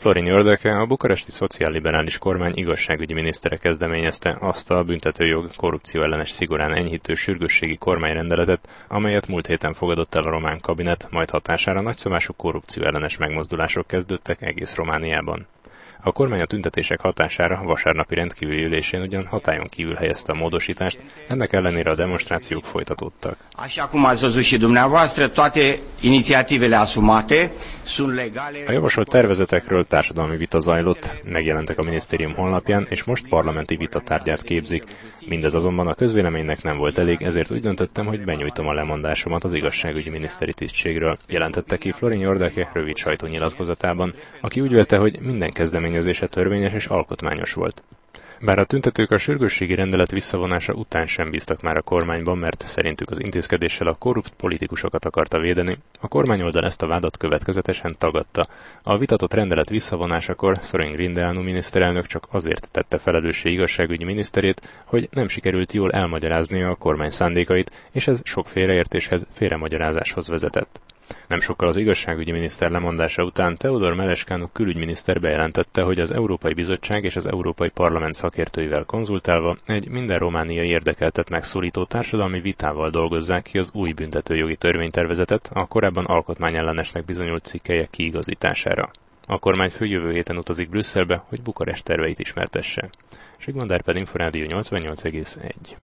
Florin Iordache, a bukaresti szociálliberális kormány igazságügyi minisztere kezdeményezte azt a büntetőjog korrupcióellenes szigorán enyhítő sürgősségi kormányrendeletet, amelyet múlt héten fogadott el a román kabinet, majd hatására nagyszabású korrupcióellenes megmozdulások kezdődtek egész Romániában. A kormány a tüntetések hatására vasárnapi rendkívüli ülésén ugyan hatályon kívül helyezte a módosítást, ennek ellenére a demonstrációk folytatódtak. A javasolt tervezetekről társadalmi vita zajlott, megjelentek a minisztérium honlapján, és most parlamenti vita tárgyát képzik. Mindez azonban a közvéleménynek nem volt elég, ezért úgy döntöttem, hogy benyújtom a lemondásomat az igazságügyi miniszteri tisztségről, jelentette ki Florin Iordache rövid sajtónyilatkozatában, aki úgy vélte, hogy minden kezdeményezése törvényes és alkotmányos volt. Bár a tüntetők a sürgősségi rendelet visszavonása után sem bíztak már a kormányban, mert szerintük az intézkedéssel a korrupt politikusokat akarta védeni, a kormányoldal ezt a vádat következetesen tagadta. A vitatott rendelet visszavonásakor Sorin Grindeanu miniszterelnök csak azért tette felelőssé igazságügyi miniszterét, hogy nem sikerült jól elmagyaráznia a kormány szándékait, és ez sok félreértéshez, félremagyarázáshoz vezetett. Nem sokkal az igazságügyi miniszter lemondása után Teodor Meleskánu külügyminiszter bejelentette, hogy az Európai Bizottság és az Európai Parlament szakértőivel konzultálva egy minden romániai érdekeltet megszólító társadalmi vitával dolgozzák ki az új büntetőjogi törvénytervezetet a korábban alkotmányellenesnek bizonyult cikkelyek kiigazítására. A kormányfő jövő héten utazik Brüsszelbe, hogy Bukarest terveit ismertesse. Sigmond Árpád, Inforádió 88,1.